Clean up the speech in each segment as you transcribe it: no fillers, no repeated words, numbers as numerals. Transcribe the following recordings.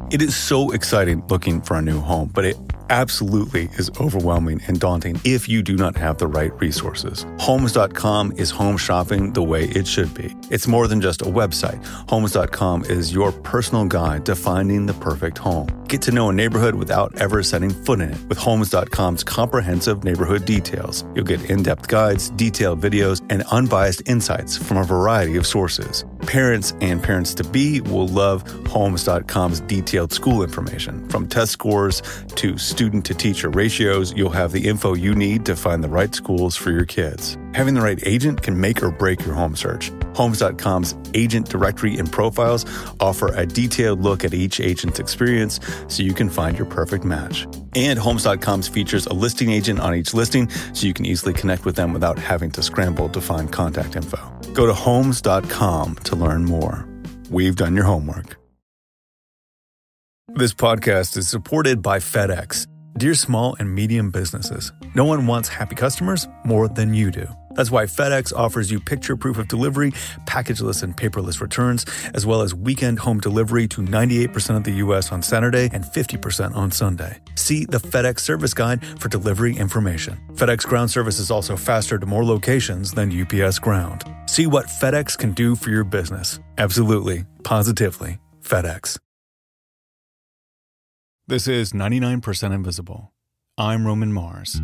It is so exciting looking for a new home, but it absolutely is overwhelming and daunting if you do not have the right resources. Homes.com is home shopping the way it should be. It's more than just a website. Homes.com is your personal guide to finding the perfect home. Get to know a neighborhood without ever setting foot in it. With Homes.com's comprehensive neighborhood details, you'll get in-depth guides, detailed videos, and unbiased insights from a variety of sources. Parents and parents-to-be will love Homes.com's detailed school information. From test scores to student-to-teacher ratios, you'll have the info you need to find the right schools for your kids. Having the right agent can make or break your home search. Homes.com's agent directory and profiles offer a detailed look at each agent's experience so you can find your perfect match. And Homes.com's features a listing agent on each listing so you can easily connect with them without having to scramble to find contact info. Go to Homes.com to learn more. We've done your homework. This podcast is supported by FedEx. Dear small and medium businesses, no one wants happy customers more than you do. That's why FedEx offers you picture proof of delivery, packageless and paperless returns, as well as weekend home delivery to 98% of the U.S. on Saturday and 50% on Sunday. See the FedEx service guide for delivery information. FedEx Ground service is also faster to more locations than UPS Ground. See what FedEx can do for your business. Absolutely, positively, FedEx. This is 99% Invisible. I'm Roman Mars.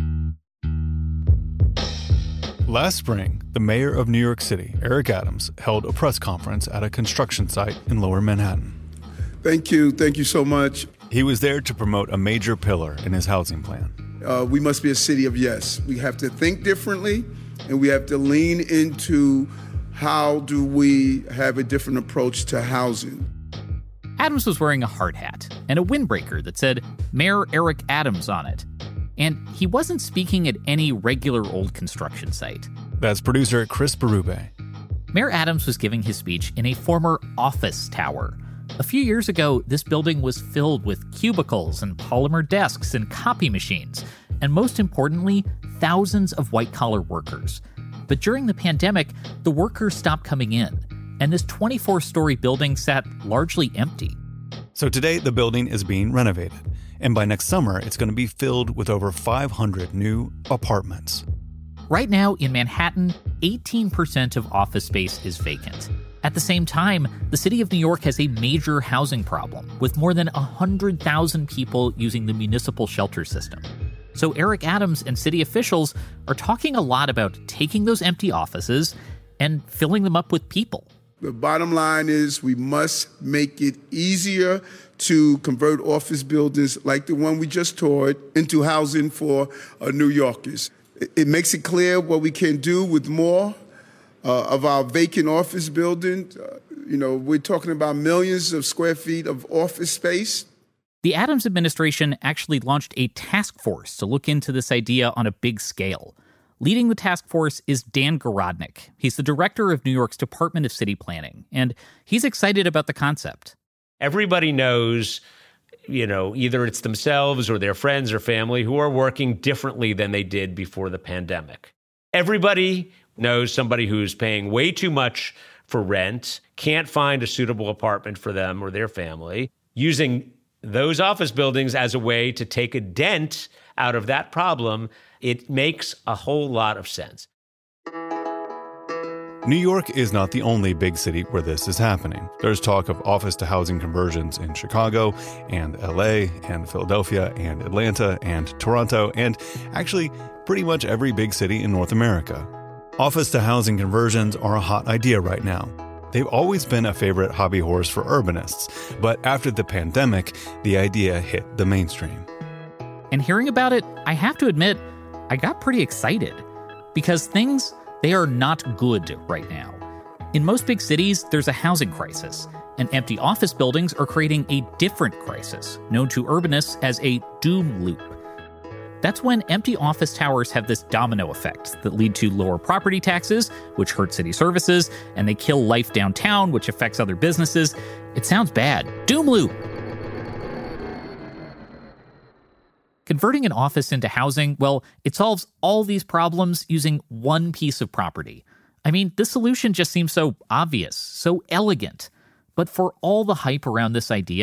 Last spring, the mayor of New York City, Eric Adams, held a press conference at a construction site in Lower Manhattan. Thank you. Thank you so much. He was there to promote a major pillar in his housing plan. We must be a city of yes. We have to think differently, and we have to lean into how do we have a different approach to housing. Adams was wearing a hard hat and a windbreaker that said Mayor Eric Adams on it. And he wasn't speaking at any regular old construction site. That's producer Chris Berube. Mayor Adams was giving his speech in a former office tower. A few years ago, this building was filled with cubicles and polymer desks and copy machines, and most importantly, thousands of white-collar workers. But during the pandemic, the workers stopped coming in, and this 24-story building sat largely empty. So today, the building is being renovated, and by next summer, it's going to be filled with over 500 new apartments. Right now, in Manhattan, 18% of office space is vacant. At the same time, the city of New York has a major housing problem, with more than 100,000 people using the municipal shelter system. So Eric Adams and city officials are talking a lot about taking those empty offices and filling them up with people. The bottom line is we must make it easier to convert office buildings like the one we just toured into housing for New Yorkers. It makes it clear what we can do with more of our vacant office buildings. We're talking about millions of square feet of office space. The Adams administration actually launched a task force to look into this idea on a big scale. Leading the task force is Dan Garodnick. He's the director of New York's Department of City Planning, and he's excited about the concept. Everybody knows, either it's themselves or their friends or family who are working differently than they did before the pandemic. Everybody knows somebody who's paying way too much for rent, can't find a suitable apartment for them or their family, using those office buildings as a way to take a dent out of that problem. It makes a whole lot of sense. New York is not the only big city where this is happening. There's talk of office-to-housing conversions in Chicago and LA and Philadelphia and Atlanta and Toronto and actually pretty much every big city in North America. Office-to-housing conversions are a hot idea right now. They've always been a favorite hobby horse for urbanists, but after the pandemic, the idea hit the mainstream. And hearing about it, I have to admit, I got pretty excited because they are not good right now. In most big cities, there's a housing crisis, and empty office buildings are creating a different crisis, known to urbanists as a doom loop. That's when empty office towers have this domino effect that lead to lower property taxes, which hurt city services, and they kill life downtown, which affects other businesses. It sounds bad. Doom loop. Converting an office into housing, well, it solves all these problems using one piece of property. I mean, this solution just seems so obvious, so elegant. But for all the hype around this idea,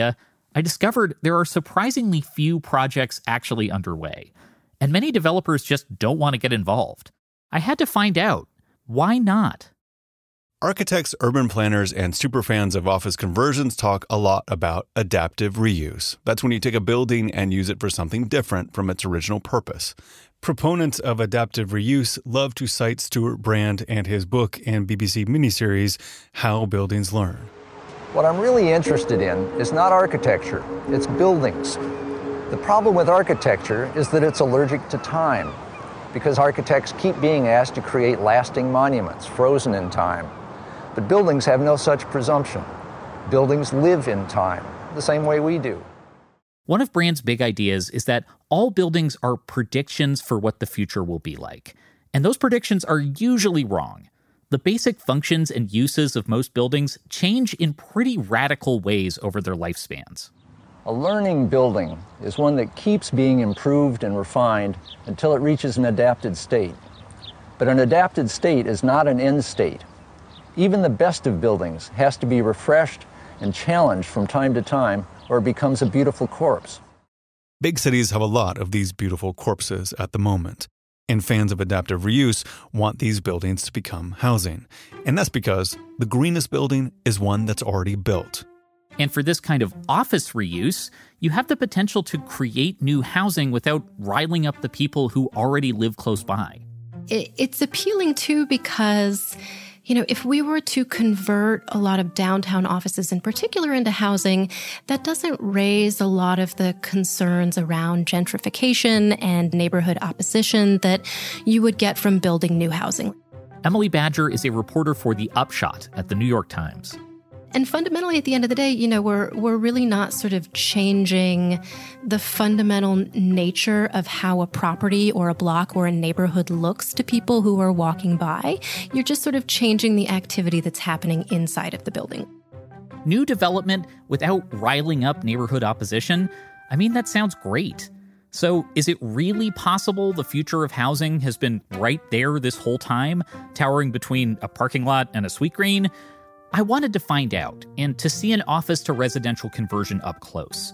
I discovered there are surprisingly few projects actually underway, and many developers just don't want to get involved. I had to find out, why not? Architects, urban planners, and superfans of office conversions talk a lot about adaptive reuse. That's when you take a building and use it for something different from its original purpose. Proponents of adaptive reuse love to cite Stuart Brand and his book and BBC miniseries, How Buildings Learn. What I'm really interested in is not architecture, it's buildings. The problem with architecture is that it's allergic to time, because architects keep being asked to create lasting monuments, frozen in time. But buildings have no such presumption. Buildings live in time, the same way we do. One of Brand's big ideas is that all buildings are predictions for what the future will be like. And those predictions are usually wrong. The basic functions and uses of most buildings change in pretty radical ways over their lifespans. A learning building is one that keeps being improved and refined until it reaches an adapted state. But an adapted state is not an end state. Even the best of buildings has to be refreshed and challenged from time to time, or it becomes a beautiful corpse. Big cities have a lot of these beautiful corpses at the moment. And fans of adaptive reuse want these buildings to become housing. And that's because the greenest building is one that's already built. And for this kind of office reuse, you have the potential to create new housing without riling up the people who already live close by. It's appealing too because, if we were to convert a lot of downtown offices in particular into housing, that doesn't raise a lot of the concerns around gentrification and neighborhood opposition that you would get from building new housing. Emily Badger is a reporter for The Upshot at the New York Times. And fundamentally, at the end of the day, we're really not sort of changing the fundamental nature of how a property or a block or a neighborhood looks to people who are walking by. You're just sort of changing the activity that's happening inside of the building. New development without riling up neighborhood opposition? That sounds great. So is it really possible the future of housing has been right there this whole time, towering between a parking lot and a Sweetgreen? I wanted to find out and to see an office-to-residential conversion up close.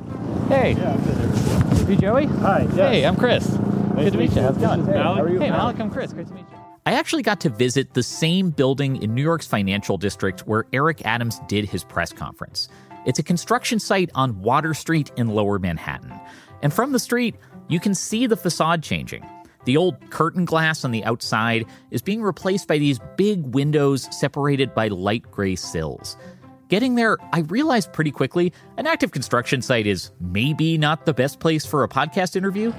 Hey. Yeah, I'm good. You Joey? Hi, yes. Hey, I'm Chris. Good to meet you. How's it going? Hey, how are you? Hey, Malik, I'm Chris. Great to meet you. I actually got to visit the same building in New York's financial district where Eric Adams did his press conference. It's a construction site on Water Street in Lower Manhattan. And from the street, you can see the facade changing. The old curtain glass on the outside is being replaced by these big windows separated by light gray sills. Getting there, I realized pretty quickly an active construction site is maybe not the best place for a podcast interview.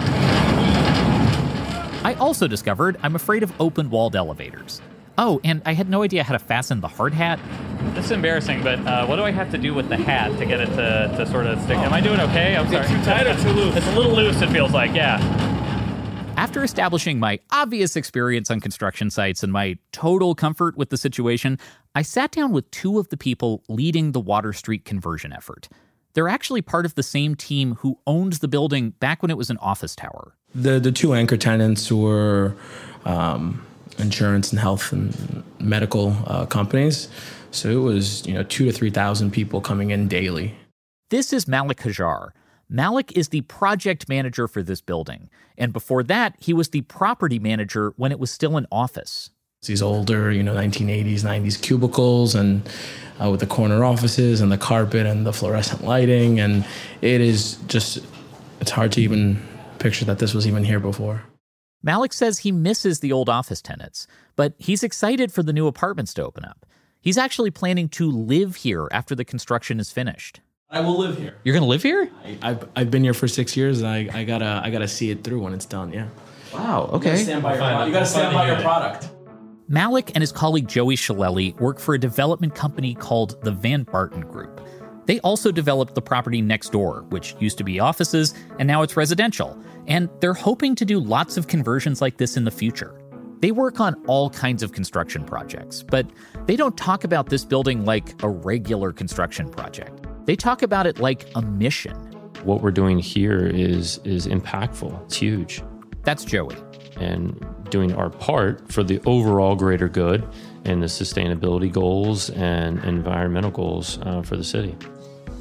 I also discovered I'm afraid of open-walled elevators. Oh, and I had no idea how to fasten the hard hat. This is embarrassing, but what do I have to do with the hat to get it to sort of stick? Am I doing okay? I'm sorry. Is it too tight or too loose? It's a little loose, it feels like, yeah. After establishing my obvious experience on construction sites and my total comfort with the situation, I sat down with two of the people leading the Water Street conversion effort. They're actually part of the same team who owned the building back when it was an office tower. The two anchor tenants were insurance and health and medical companies. So it was 2,000 to 3,000 people coming in daily. This is Malik Hajar. Malik is the project manager for this building. And before that, he was the property manager when it was still an office. These older, 1980s, 90s cubicles and with the corner offices and the carpet and the fluorescent lighting. And it's hard to even picture that this was even here before. Malik says he misses the old office tenants, but he's excited for the new apartments to open up. He's actually planning to live here after the construction is finished. I will live here. You're going to live here? I've been here for 6 years, and I gotta see it through when it's done. Yeah. Wow. Okay. You gotta stand by your product. Malik and his colleague Joey Shillelagh work for a development company called the Van Barton Group. They also developed the property next door, which used to be offices, and now it's residential. And they're hoping to do lots of conversions like this in the future. They work on all kinds of construction projects, but they don't talk about this building like a regular construction project. They talk about it like a mission. What we're doing here is impactful. It's huge. That's Joey. And doing our part for the overall greater good and the sustainability goals and environmental goals for the city.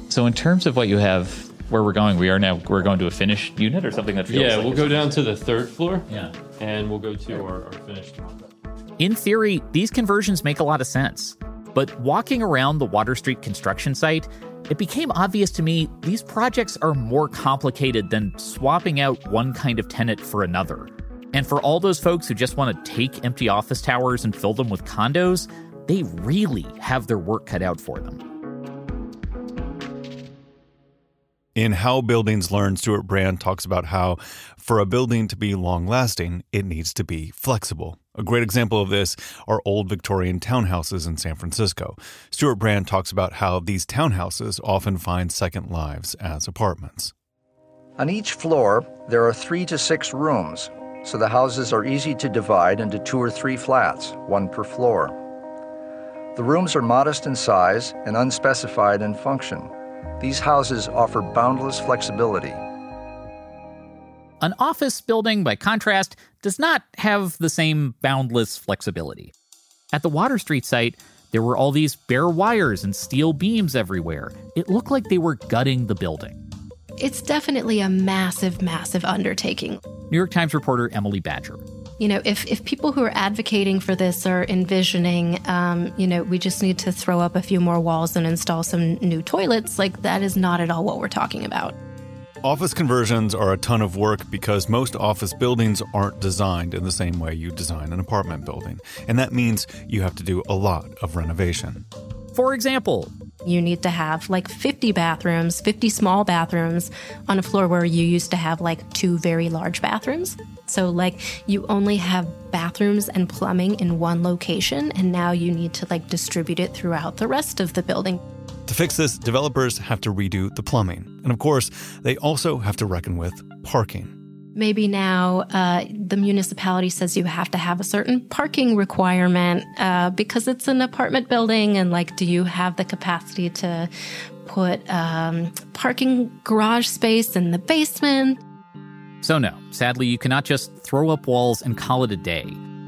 So in terms of what you have, where we're going to a finished unit or something that feels Yeah, like we'll go down to the third floor. Yeah. And we'll go to our finished mock-up. In theory, these conversions make a lot of sense. But walking around the Water Street construction site, it became obvious to me these projects are more complicated than swapping out one kind of tenant for another. And for all those folks who just want to take empty office towers and fill them with condos, they really have their work cut out for them. In How Buildings Learn, Stuart Brand talks about how, for a building to be long-lasting, it needs to be flexible. A great example of this are old Victorian townhouses in San Francisco. Stuart Brand talks about how these townhouses often find second lives as apartments. On each floor, there are 3 to 6 rooms, so the houses are easy to divide into 2 or 3 flats, one per floor. The rooms are modest in size and unspecified in function. These houses offer boundless flexibility. An office building, by contrast, does not have the same boundless flexibility. At the Water Street site, there were all these bare wires and steel beams everywhere. It looked like they were gutting the building. It's definitely a massive, massive undertaking. New York Times reporter Emily Badger. You know, if people who are advocating for this are envisioning, we just need to throw up a few more walls and install some new toilets, like that is not at all what we're talking about. Office conversions are a ton of work because most office buildings aren't designed in the same way you design an apartment building. And that means you have to do a lot of renovation. For example, you need to have like 50 bathrooms, 50 small bathrooms on a floor where you used to have like 2 very large bathrooms. So like you only have bathrooms and plumbing in one location, and now you need to like distribute it throughout the rest of the building. To fix this, developers have to redo the plumbing. And of course, they also have to reckon with parking. Maybe now the municipality says you have to have a certain parking requirement because it's an apartment building, and like, do you have the capacity to put parking garage space in the basement? So no, sadly, you cannot just throw up walls and call it a day.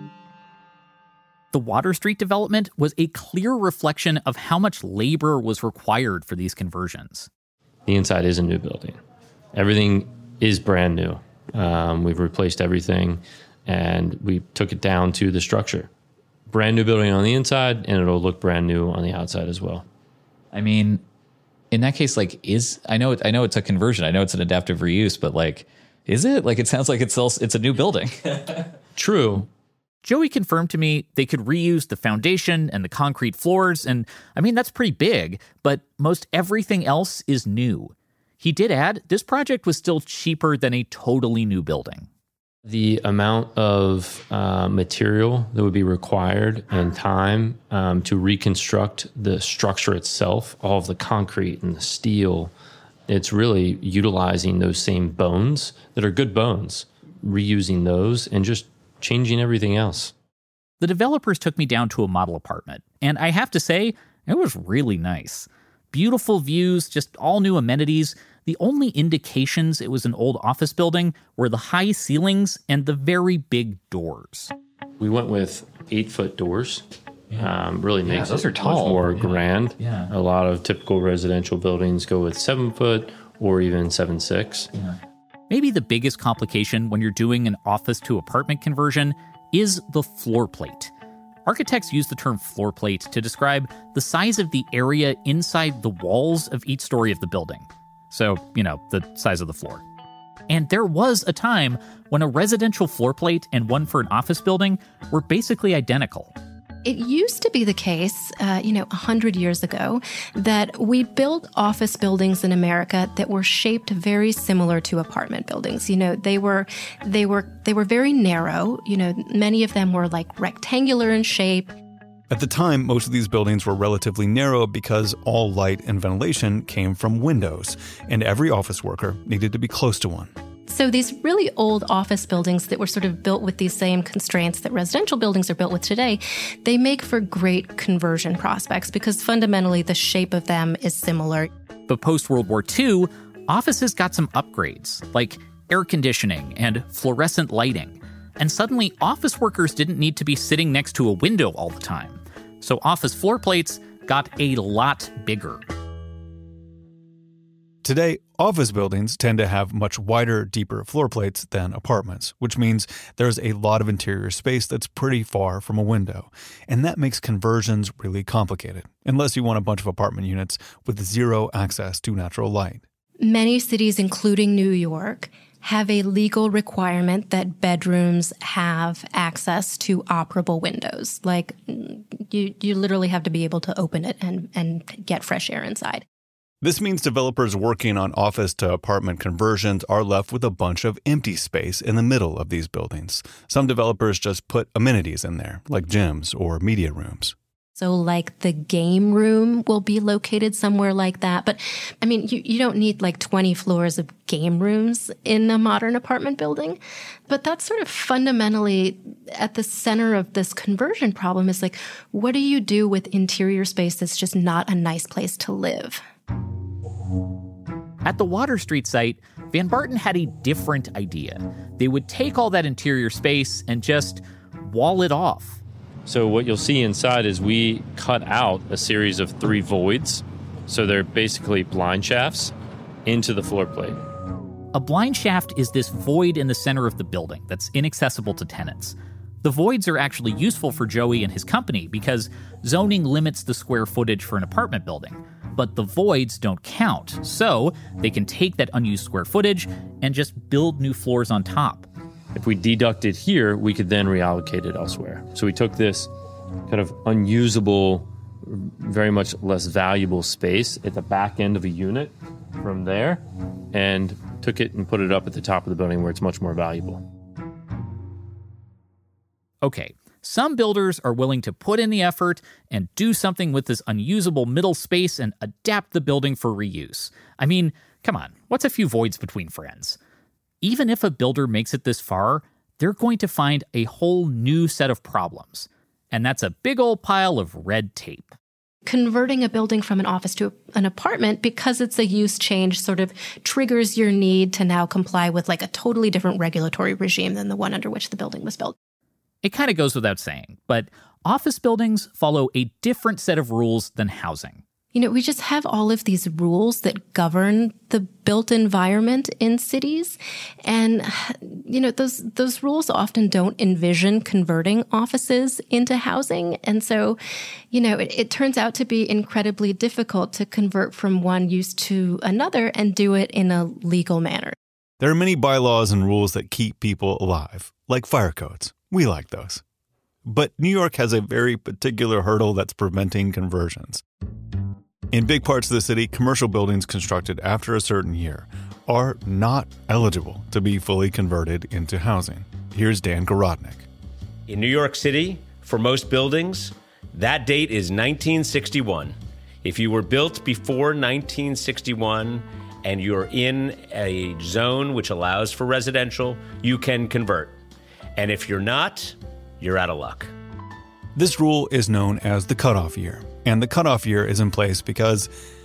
The Water Street development was a clear reflection of how much labor was required for these conversions. The inside is a new building. Everything is brand new. We've replaced everything, and we took it down to the structure. Brand new building on the inside, and it'll look brand new on the outside as well. I mean, in that case, like, I know it's a conversion. I know it's an adaptive reuse, but like, is it? Like, it sounds like it's a new building. True. Joey confirmed to me they could reuse the foundation and the concrete floors, and I mean, that's pretty big, but most everything else is new. He did add, this project was still cheaper than a totally new building. The amount of material that would be required and time to reconstruct the structure itself, all of the concrete and the steel, it's really utilizing those same bones that are good bones, reusing those and just changing everything else. The developers took me down to a model apartment, and I have to say, it was really nice. Beautiful views, just all new amenities. The only indications it was an old office building were the high ceilings and the very big doors. We went with 8-foot doors. Yeah. Really makes those it are tall. much more grand. Yeah. A lot of typical residential buildings go with 7-foot or even 7.6. Yeah. Maybe the biggest complication when you're doing an office to apartment conversion is the floor plate. Architects use the term floor plate to describe the size of the area inside the walls of each story of the building. So, the size of the floor. And there was a time when a residential floor plate and one for an office building were basically identical. It used to be the case, 100 years ago, that we built office buildings in America that were shaped very similar to apartment buildings. They were very narrow. Many of them were like rectangular in shape. At the time, most of these buildings were relatively narrow because all light and ventilation came from windows, and every office worker needed to be close to one. So these really old office buildings that were sort of built with these same constraints that residential buildings are built with today, they make for great conversion prospects because fundamentally the shape of them is similar. But post-World War II, offices got some upgrades, like air conditioning and fluorescent lighting. And suddenly, office workers didn't need to be sitting next to a window all the time. So office floor plates got a lot bigger. Today, office buildings tend to have much wider, deeper floor plates than apartments, which means there's a lot of interior space that's pretty far from a window. And that makes conversions really complicated, unless you want a bunch of apartment units with zero access to natural light. Many cities, including New York, have a legal requirement that bedrooms have access to operable windows. Like, you literally have to be able to open it and get fresh air inside. This means developers working on office to apartment conversions are left with a bunch of empty space in the middle of these buildings. Some developers just put amenities in there, like gyms or media rooms. So like the game room will be located somewhere like that. But I mean, you don't need like 20 floors of game rooms in a modern apartment building. But that's sort of fundamentally at the center of this conversion problem is like, what do you do with interior space that's just not a nice place to live? At the Water Street site, Van Barton had a different idea. They would take all that interior space and just wall it off. So what you'll see inside is we cut out a series of 3 voids. So they're basically blind shafts into the floor plate. A blind shaft is this void in the center of the building that's inaccessible to tenants. The voids are actually useful for Joey and his company because zoning limits the square footage for an apartment building. But the voids don't count, so they can take that unused square footage and just build new floors on top. If we deduct it here, we could then reallocate it elsewhere. So we took this kind of unusable, very much less valuable space at the back end of a unit from there and took it and put it up at the top of the building where it's much more valuable. Okay, some builders are willing to put in the effort and do something with this unusable middle space and adapt the building for reuse. I mean, come on, what's a few voids between friends? Even if a builder makes it this far, they're going to find a whole new set of problems. And that's a big old pile of red tape. Converting a building from an office to an apartment, because it's a use change, sort of triggers your need to now comply with like a totally different regulatory regime than the one under which the building was built. It kind of goes without saying, but office buildings follow a different set of rules than housing. You know, we just have all of these rules that govern the built environment in cities. And, you know, those rules often don't envision converting offices into housing. And so, you know, it turns out to be incredibly difficult to convert from one use to another and do it in a legal manner. There are many bylaws and rules that keep people alive, like fire codes. We like those. But New York has a very particular hurdle that's preventing conversions. In big parts of the city, commercial buildings constructed after a certain year are not eligible to be fully converted into housing. Here's Dan Garodnick. In New York City, for most buildings, that date is 1961. If you were built before 1961 and you're in a zone which allows for residential, you can convert. And if you're not, you're out of luck. This rule is known as the cutoff year. And the cutoff year is in place because,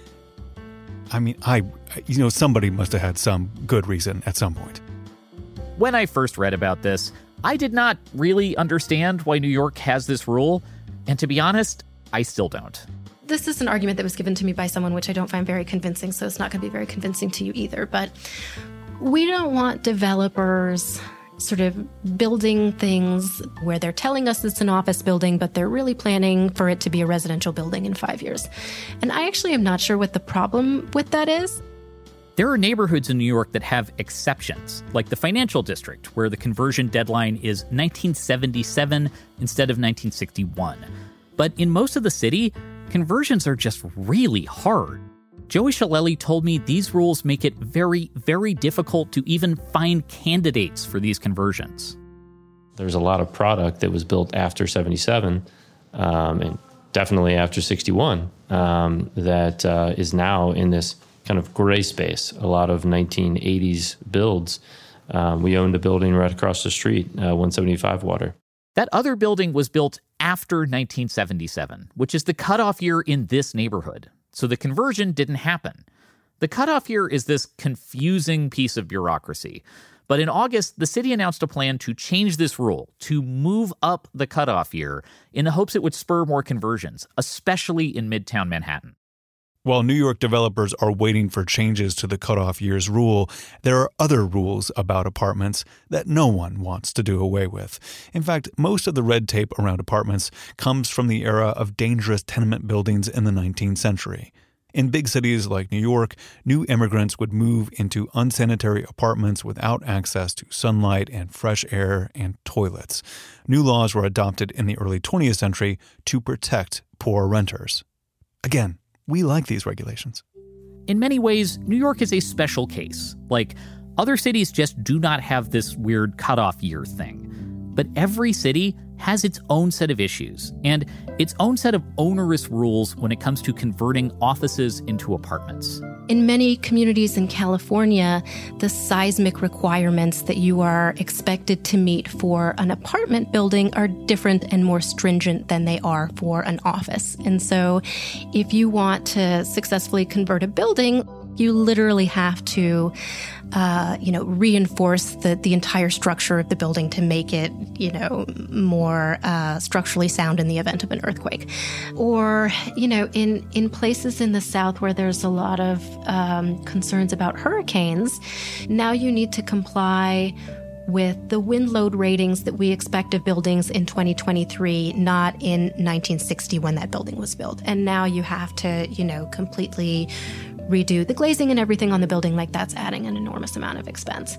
somebody must have had some good reason at some point. When I first read about this, I did not really understand why New York has this rule. And to be honest, I still don't. This is an argument that was given to me by someone which I don't find very convincing, so it's not going to be very convincing to you either. But we don't want developers sort of building things where they're telling us it's an office building, but they're really planning for it to be a residential building in 5 years. And I actually am not sure what the problem with that is. There are neighborhoods in New York that have exceptions, like the Financial District, where the conversion deadline is 1977 instead of 1961. But in most of the city, conversions are just really hard. Joey Shillelagh told me these rules make it very, very difficult to even find candidates for these conversions. There's a lot of product that was built after 77 and definitely after 61 that is now in this kind of gray space. A lot of 1980s builds. We owned a building right across the street, 175 Water. That other building was built after 1977, which is the cutoff year in this neighborhood. So the conversion didn't happen. The cutoff year is this confusing piece of bureaucracy. But in August, the city announced a plan to change this rule, to move up the cutoff year in the hopes it would spur more conversions, especially in Midtown Manhattan. While New York developers are waiting for changes to the cutoff years rule, there are other rules about apartments that no one wants to do away with. In fact, most of the red tape around apartments comes from the era of dangerous tenement buildings in the 19th century. In big cities like New York, new immigrants would move into unsanitary apartments without access to sunlight and fresh air and toilets. New laws were adopted in the early 20th century to protect poor renters. Again, we like these regulations. In many ways, New York is a special case. Like, other cities just do not have this weird cutoff year thing. But every city has its own set of issues and its own set of onerous rules when it comes to converting offices into apartments. In many communities in California, the seismic requirements that you are expected to meet for an apartment building are different and more stringent than they are for an office. And so if you want to successfully convert a building, you literally have to, reinforce the entire structure of the building to make it, more structurally sound in the event of an earthquake. Or, in places in the South where there's a lot of concerns about hurricanes, now you need to comply with the wind load ratings that we expect of buildings in 2023, not in 1960 when that building was built. And now you have to, completely redo the glazing and everything on the building. Like, that's adding an enormous amount of expense.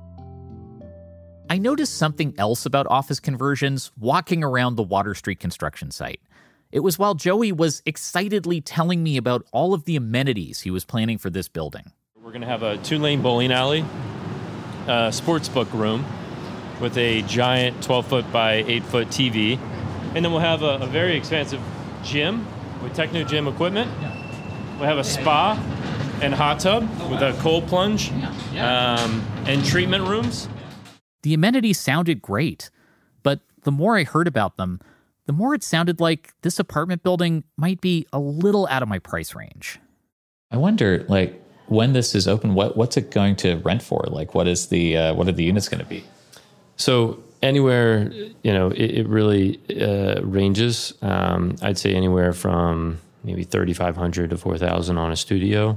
I noticed something else about office conversions walking around the Water Street construction site. It was while Joey was excitedly telling me about all of the amenities he was planning for this building. We're going to have a 2-lane bowling alley, a sportsbook room with a giant 12-foot by 8-foot TV. And then we'll have a very expansive gym with Techno-Gym equipment. We'll have a spa and hot tub with a cold plunge and treatment rooms. The amenities sounded great, but the more I heard about them, the more it sounded like this apartment building might be a little out of my price range. I wonder, when this is open, what's it going to rent for? What are the units going to be? So anywhere, it really ranges. I'd say anywhere from maybe $3,500 to $4,000 on a studio,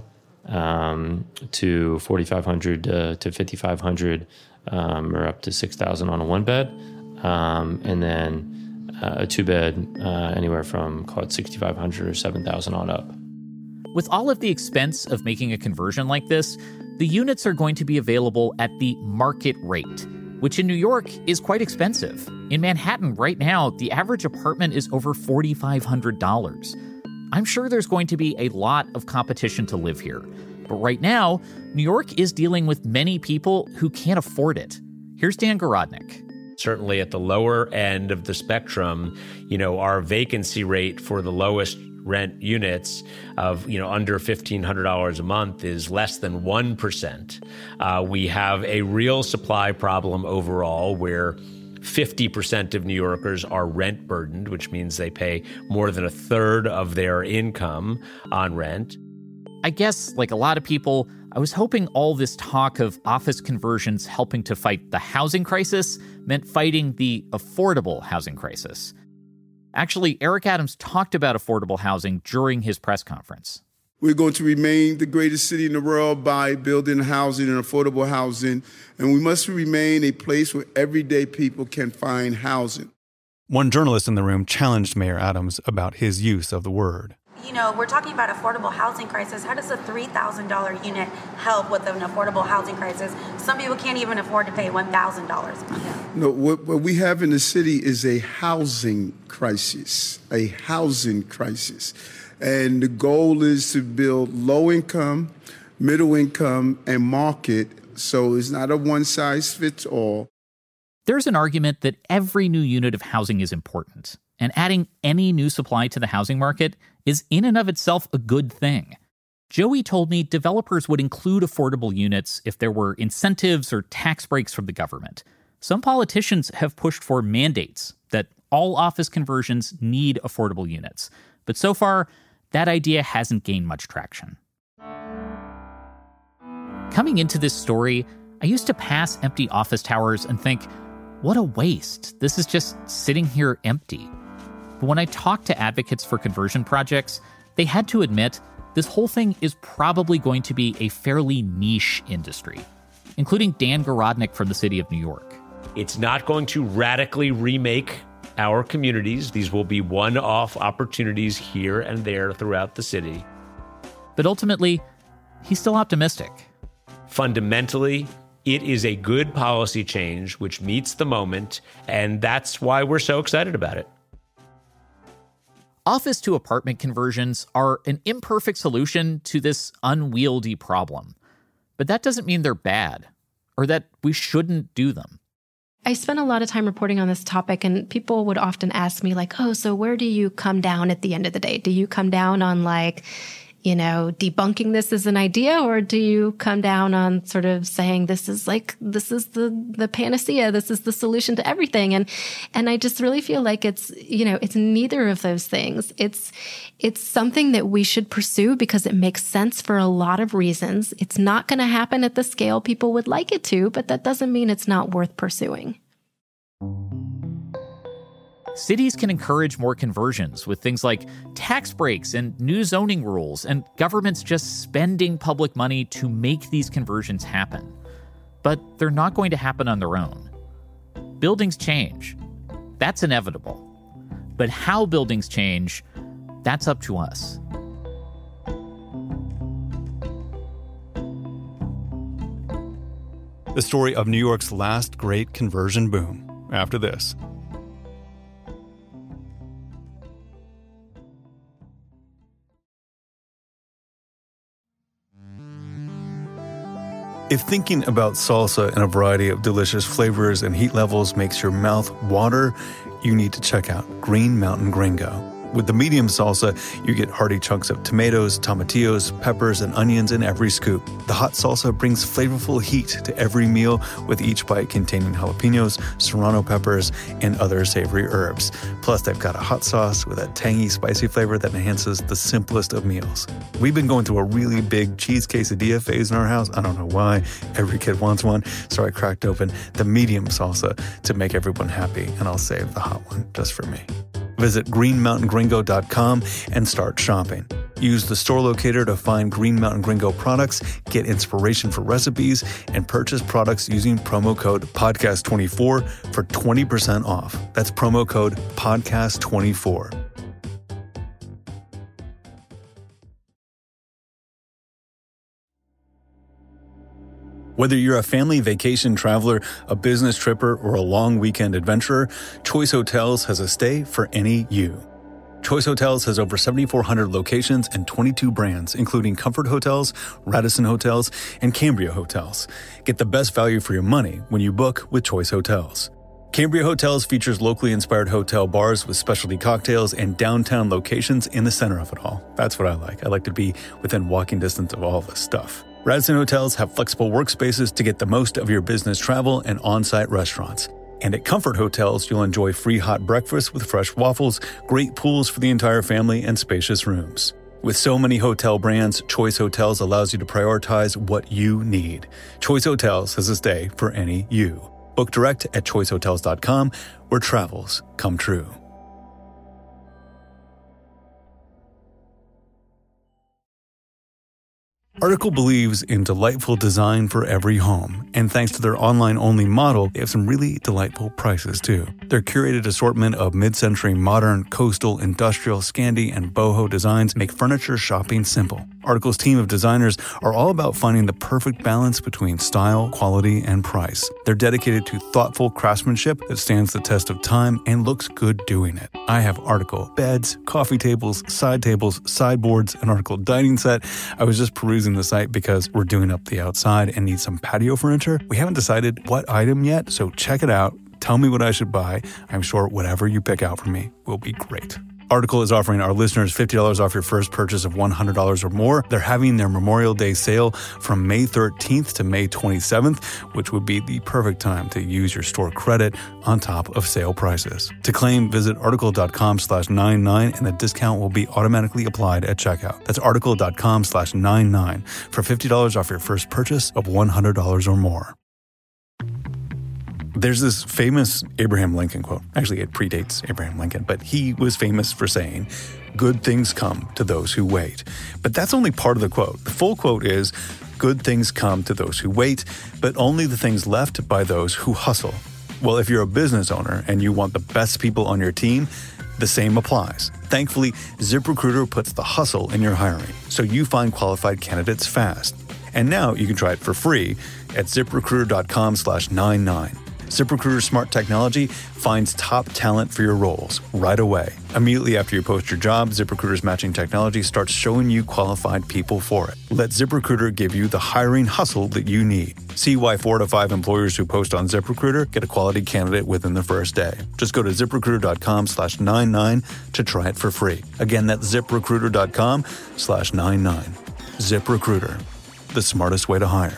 to $4,500 to $5,500, or up to $6,000 on a 1-bed, and then a 2-bed anywhere from, call it $6,500 or $7,000 on up. With all of the expense of making a conversion like this, the units are going to be available at the market rate, which in New York is quite expensive. In Manhattan right now, the average apartment is over $4,500. I'm sure there's going to be a lot of competition to live here. But right now, New York is dealing with many people who can't afford it. Here's Dan Garodnick. Certainly at the lower end of the spectrum, our vacancy rate for the lowest rent units of, under $1,500 a month is less than 1%. We have a real supply problem overall where 50% of New Yorkers are rent burdened, which means they pay more than a third of their income on rent. I guess, like a lot of people, I was hoping all this talk of office conversions helping to fight the housing crisis meant fighting the affordable housing crisis. Actually, Eric Adams talked about affordable housing during his press conference. We're going to remain the greatest city in the world by building housing and affordable housing, and we must remain a place where everyday people can find housing. One journalist in the room challenged Mayor Adams about his use of the word. We're talking about affordable housing crisis. How does a $3,000 unit help with an affordable housing crisis? Some people can't even afford to pay $1,000 a month. No, what we have in the city is a housing crisis, And the goal is to build low income, middle income, and market. So it's not a one size fits all. There's an argument that every new unit of housing is important, and adding any new supply to the housing market is in and of itself a good thing. Joey told me developers would include affordable units if there were incentives or tax breaks from the government. Some politicians have pushed for mandates that all office conversions need affordable units, but so far, that idea hasn't gained much traction. Coming into this story, I used to pass empty office towers and think, what a waste. This is just sitting here empty. But when I talked to advocates for conversion projects, they had to admit this whole thing is probably going to be a fairly niche industry, including Dan Garodnick from the city of New York. It's not going to radically remake our communities. These will be one-off opportunities here and there throughout the city. But ultimately, he's still optimistic. Fundamentally, it is a good policy change which meets the moment, and that's why we're so excited about it. Office to apartment conversions are an imperfect solution to this unwieldy problem. But that doesn't mean they're bad, or that we shouldn't do them. I spent a lot of time reporting on this topic, and people would often ask me, like, oh, so where do you come down at the end of the day? Do you come down on, like, debunking this as an idea, or do you come down on sort of saying this is the panacea, this is the solution to everything? And I just really feel like it's neither of those things. It's something that we should pursue because it makes sense for a lot of reasons. It's not going to happen at the scale people would like it to, but that doesn't mean it's not worth pursuing. Cities can encourage more conversions with things like tax breaks and new zoning rules, and governments just spending public money to make these conversions happen. But they're not going to happen on their own. Buildings change. That's inevitable. But how buildings change, that's up to us. The story of New York's last great conversion boom, after this. If thinking about salsa in a variety of delicious flavors and heat levels makes your mouth water, you need to check out Green Mountain Gringo. With the medium salsa, you get hearty chunks of tomatoes, tomatillos, peppers, and onions in every scoop. The hot salsa brings flavorful heat to every meal, with each bite containing jalapenos, serrano peppers, and other savory herbs. Plus, they've got a hot sauce with a tangy, spicy flavor that enhances the simplest of meals. We've been going through a really big cheese quesadilla phase in our house. I don't know why. Every kid wants one, so I cracked open the medium salsa to make everyone happy, and I'll save the hot one just for me. Visit greenmountaingringo.com and start shopping. Use the store locator to find Green Mountain Gringo products, get inspiration for recipes, and purchase products using promo code PODCAST24 for 20% off. That's promo code PODCAST24. Whether you're a family vacation traveler, a business tripper, or a long weekend adventurer, Choice Hotels has a stay for any you. Choice Hotels has over 7,400 locations and 22 brands, including Comfort Hotels, Radisson Hotels, and Cambria Hotels. Get the best value for your money when you book with Choice Hotels. Cambria Hotels features locally inspired hotel bars with specialty cocktails and downtown locations in the center of it all. That's what I like. I like to be within walking distance of all this stuff. Radisson Hotels have flexible workspaces to get the most of your business travel and on-site restaurants. And at Comfort Hotels, you'll enjoy free hot breakfast with fresh waffles, great pools for the entire family, and spacious rooms. With so many hotel brands, Choice Hotels allows you to prioritize what you need. Choice Hotels has a stay for any you. Book direct at choicehotels.com, where travels come true. Article believes in delightful design for every home, and thanks to their online-only model, they have some really delightful prices too. Their curated assortment of mid-century modern, coastal, industrial, Scandi, and boho designs make furniture shopping simple. Article's team of designers are all about finding the perfect balance between style, quality, and price. They're dedicated to thoughtful craftsmanship that stands the test of time and looks good doing it. I have Article beds, coffee tables, sideboards, an Article dining set. I was just perusing the site because we're doing up the outside and need some patio furniture. We haven't decided what item yet, so check it out. Tell me what I should buy. I'm sure whatever you pick out for me will be great. Article is offering our listeners $50 off your first purchase of $100 or more. They're having their Memorial Day sale from May 13th to May 27th, which would be the perfect time to use your store credit on top of sale prices. To claim, visit article.com/99 and the discount will be automatically applied at checkout. That's article.com/99 for $50 off your first purchase of $100 or more. There's this famous Abraham Lincoln quote. Actually, it predates Abraham Lincoln, but he was famous for saying, "Good things come to those who wait." But that's only part of the quote. The full quote is, "Good things come to those who wait, but only the things left by those who hustle." Well, if you're a business owner and you want the best people on your team, the same applies. Thankfully, ZipRecruiter puts the hustle in your hiring, so you find qualified candidates fast. And now you can try it for free at ZipRecruiter.com/99. ZipRecruiter's smart technology finds top talent for your roles right away. Immediately after you post your job, ZipRecruiter's matching technology starts showing you qualified people for it. Let ZipRecruiter give you the hiring hustle that you need. See why 4 to 5 employers who post on ZipRecruiter get a quality candidate within the first day. Just go to ZipRecruiter.com/99 to try it for free. Again, that's ZipRecruiter.com/99. ZipRecruiter, the smartest way to hire.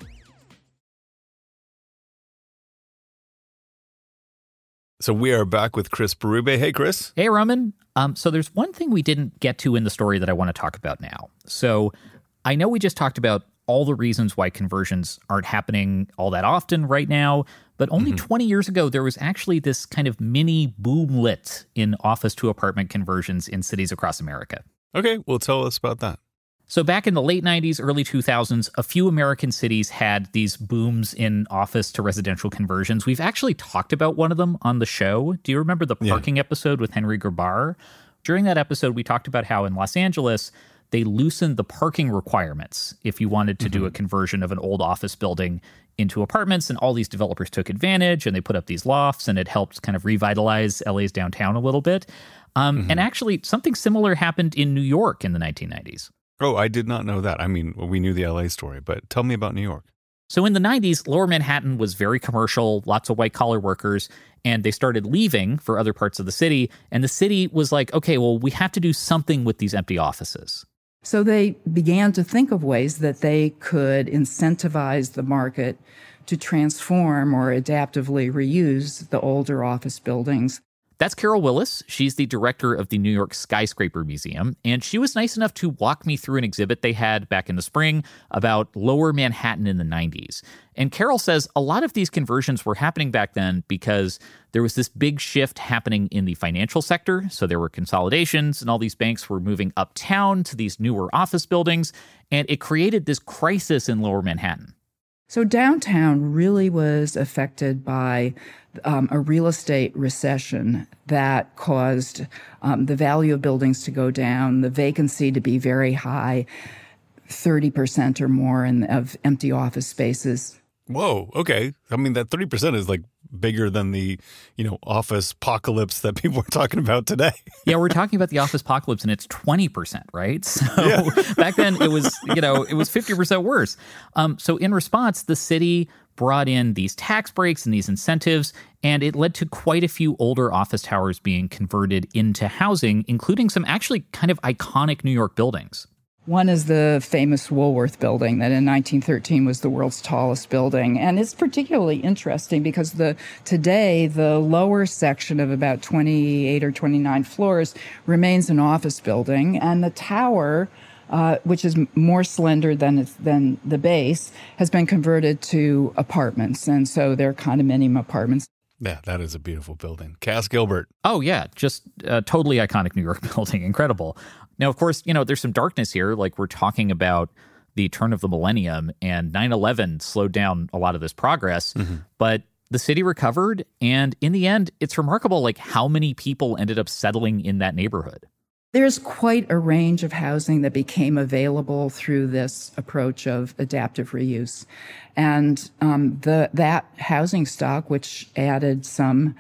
So we are back with Chris Berube. Hey, Chris. Hey, Roman. So there's one thing we didn't get to in the story that I want to talk about now. So I know we just talked about all the reasons why conversions aren't happening all that often right now, but only 20 years ago, there was actually this kind of mini boomlet in office to apartment conversions in cities across America. Okay, well, tell us about that. So back in the late 90s, early 2000s, a few American cities had these booms in office to residential conversions. We've actually talked about one of them on the show. Do you remember the parking episode with Henry Gerbar? During that episode, we talked about how in Los Angeles, they loosened the parking requirements if you wanted to do a conversion of an old office building into apartments, and all these developers took advantage, and they put up these lofts, and it helped kind of revitalize LA's downtown a little bit. And actually, something similar happened in New York in the 1990s. Oh, I did not know that. I mean, we knew the LA story, but tell me about New York. So in the 90s, Lower Manhattan was very commercial, lots of white-collar workers, and they started leaving for other parts of the city. And the city was like, okay, well, we have to do something with these empty offices. So they began to think of ways that they could incentivize the market to transform or adaptively reuse the older office buildings. That's Carol Willis. She's the director of the New York Skyscraper Museum, and she was nice enough to walk me through an exhibit they had back in the spring about Lower Manhattan in the 90s. And Carol says a lot of these conversions were happening back then because there was this big shift happening in the financial sector. So there were consolidations, and all these banks were moving uptown to these newer office buildings, and it created this crisis in Lower Manhattan. So downtown really was affected by a real estate recession that caused the value of buildings to go down, the vacancy to be very high, 30% or more of empty office spaces. Whoa, okay. I mean, that 30% is like bigger than the, office apocalypse that people are talking about today. Yeah, we're talking about the office apocalypse, and it's 20%, right? So back then it was, it was 50% worse. So in response, the city brought in these tax breaks and these incentives, and it led to quite a few older office towers being converted into housing, including some actually kind of iconic New York buildings. One is the famous Woolworth building that in 1913 was the world's tallest building. And it's particularly interesting because today the lower section of about 28 or 29 floors remains an office building. And the tower, which is more slender than the base, has been converted to apartments. And so they're condominium apartments. Yeah, that is a beautiful building. Cass Gilbert. Oh, yeah. Just a totally iconic New York building. Incredible. Now, of course, there's some darkness here. Like, we're talking about the turn of the millennium, and 9/11 slowed down a lot of this progress. But the city recovered, and in the end, it's remarkable, like, how many people ended up settling in that neighborhood. There's quite a range of housing that became available through this approach of adaptive reuse. And that housing stock, which added some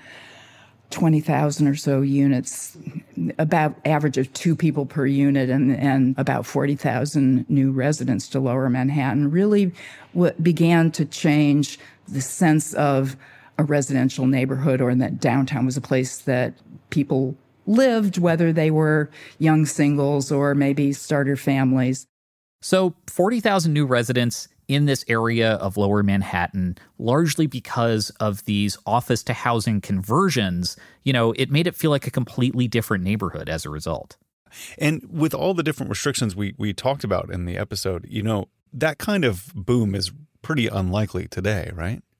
20,000 or so units, about average of 2 people per unit, and about 40,000 new residents to Lower Manhattan, really began to change the sense of a residential neighborhood, or that downtown was a place that people lived, whether they were young singles or maybe starter families. So 40,000 new residents in this area of Lower Manhattan, largely because of these office to housing conversions, it made it feel like a completely different neighborhood as a result. And with all the different restrictions we talked about in the episode, that kind of boom is pretty unlikely today, right?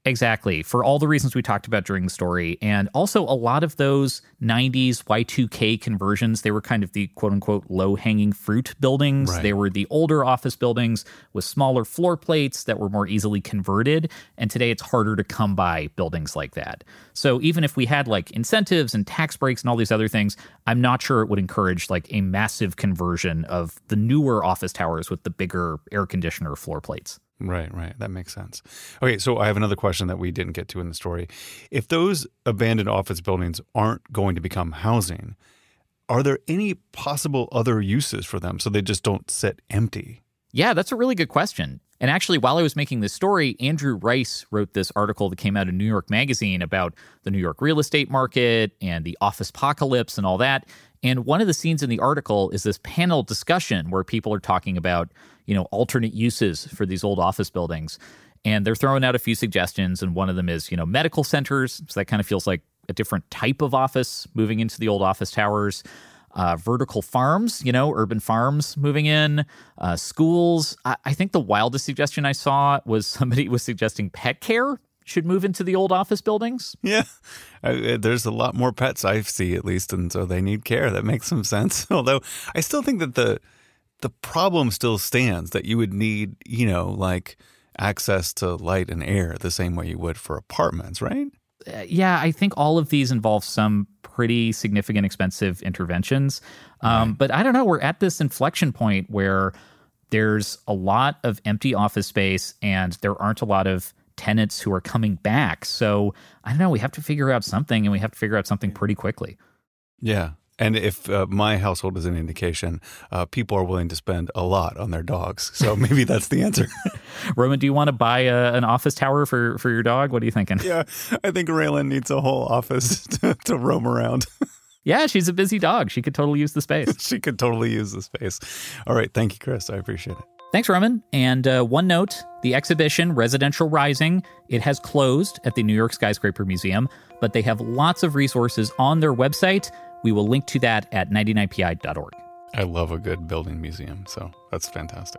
Exactly. For all the reasons we talked about during the story. And also a lot of those 90s Y2K conversions, they were kind of the quote-unquote low-hanging fruit buildings. Right. They were the older office buildings with smaller floor plates that were more easily converted. And today it's harder to come by buildings like that. So even if we had like incentives and tax breaks and all these other things, I'm not sure it would encourage like a massive conversion of the newer office towers with the bigger air conditioner floor plates. Right. That makes sense. Okay, so I have another question that we didn't get to in the story. If those abandoned office buildings aren't going to become housing, are there any possible other uses for them so they just don't sit empty? Yeah, that's a really good question. And actually, while I was making this story, Andrew Rice wrote this article that came out in New York Magazine about the New York real estate market and the office apocalypse and all that. And one of the scenes in the article is this panel discussion where people are talking about, alternate uses for these old office buildings. And they're throwing out a few suggestions. And one of them is, medical centers. So that kind of feels like a different type of office moving into the old office towers. Vertical farms, urban farms moving in, schools. I think the wildest suggestion I saw was somebody was suggesting pet care should move into the old office buildings. Yeah, there's a lot more pets I see, at least, and so they need care. That makes some sense. Although I still think that the problem still stands, that you would need, like access to light and air the same way you would for apartments, right? Yeah, I think all of these involve some pretty significant expensive interventions. But I don't know, we're at this inflection point where there's a lot of empty office space and there aren't a lot of tenants who are coming back. So I don't know, we have to figure out something, and we have to figure out something pretty quickly. Yeah. And if my household is an indication, people are willing to spend a lot on their dogs. So maybe that's the answer. Roman, do you want to buy an office tower for your dog? What are you thinking? Yeah, I think Raylan needs a whole office to roam around. Yeah, she's a busy dog. She could totally use the space. She could totally use the space. All right. Thank you, Chris. I appreciate it. Thanks, Roman. And one note, the exhibition Residential Rising, it has closed at the New York Skyscraper Museum, but they have lots of resources on their website. We will link to that at 99pi.org. I love a good building museum, so that's fantastic.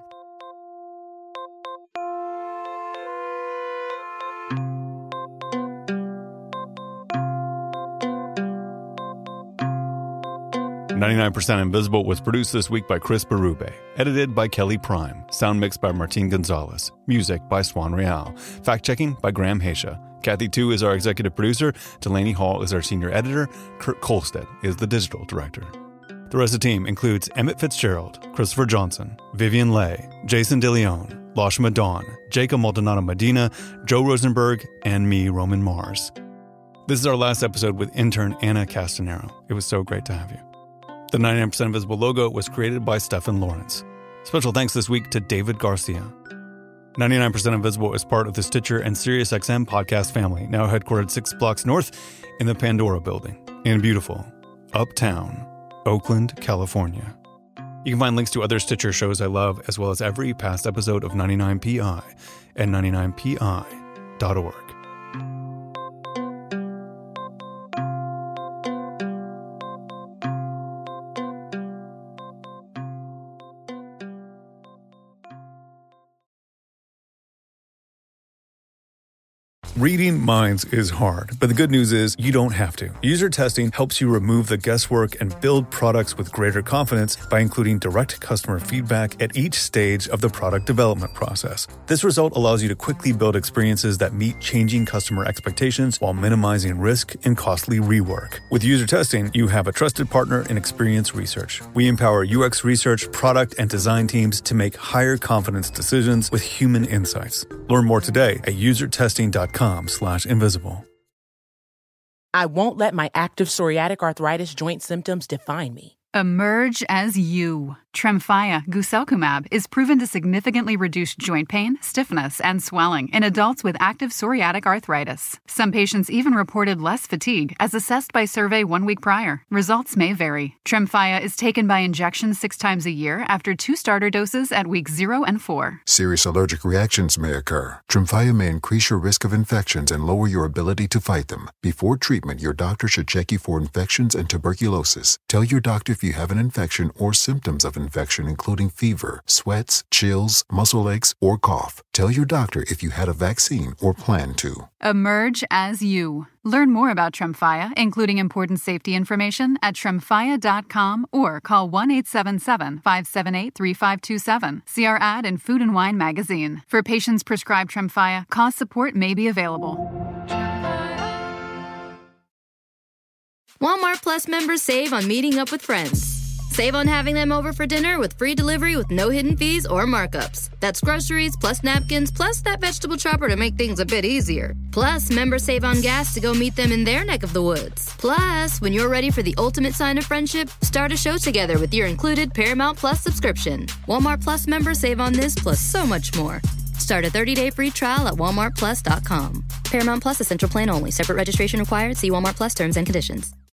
"99% Invisible" was produced this week by Chris Berube, edited by Kelly Prime, sound mixed by Martin Gonzalez, music by Swan Real, fact-checking by Graham Haisha. Kathy Tu is our executive producer, Delaney Hall is our senior editor, Kurt Kolstedt is the digital director. The rest of the team includes Emmett Fitzgerald, Christopher Johnson, Vivian Leigh, Jason DeLeon, Lashma Dawn, Jacob Maldonado Medina, Joe Rosenberg, and me, Roman Mars. This is our last episode with intern Anna Castanero. It was so great to have you. The 99% Invisible logo was created by Stefan Lawrence. Special thanks this week to David Garcia. 99% Invisible is part of the Stitcher and SiriusXM podcast family, now headquartered 6 blocks north in the Pandora building in beautiful Uptown, Oakland, California. You can find links to other Stitcher shows I love, as well as every past episode of 99PI at 99pi.org. Reading minds is hard, but the good news is you don't have to. User testing helps you remove the guesswork and build products with greater confidence by including direct customer feedback at each stage of the product development process. This result allows you to quickly build experiences that meet changing customer expectations while minimizing risk and costly rework. With user testing, you have a trusted partner in Experience Research. We empower UX research, product, and design teams to make higher confidence decisions with human insights. Learn more today at usertesting.com/invisible. I won't let my active psoriatic arthritis joint symptoms define me. Emerge as you. Tremfya, guselkumab, is proven to significantly reduce joint pain, stiffness, and swelling in adults with active psoriatic arthritis. Some patients even reported less fatigue, as assessed by survey 1 week prior. Results may vary. Tremfya is taken by injection 6 times a year after 2 starter doses at weeks 0 and 4. Serious allergic reactions may occur. Tremfya may increase your risk of infections and lower your ability to fight them. Before treatment, your doctor should check you for infections and tuberculosis. Tell your doctor if you have an infection or symptoms of an infection, including fever, sweats, chills, muscle aches, or cough. Tell your doctor if you had a vaccine or plan to. Emerge as you. Learn more about Tremfya, including important safety information, at tremfya.com or call 1-877-578-3527. See our ad in Food and Wine magazine. For patients prescribed Tremfya, cost support may be available. Walmart Plus members save on meeting up with friends. Save on having them over for dinner with free delivery with no hidden fees or markups. That's groceries, plus napkins, plus that vegetable chopper to make things a bit easier. Plus, members save on gas to go meet them in their neck of the woods. Plus, when you're ready for the ultimate sign of friendship, start a show together with your included Paramount Plus subscription. Walmart Plus members save on this plus so much more. Start a 30-day free trial at walmartplus.com. Paramount Plus Essential Plan only. Separate registration required. See Walmart Plus terms and conditions.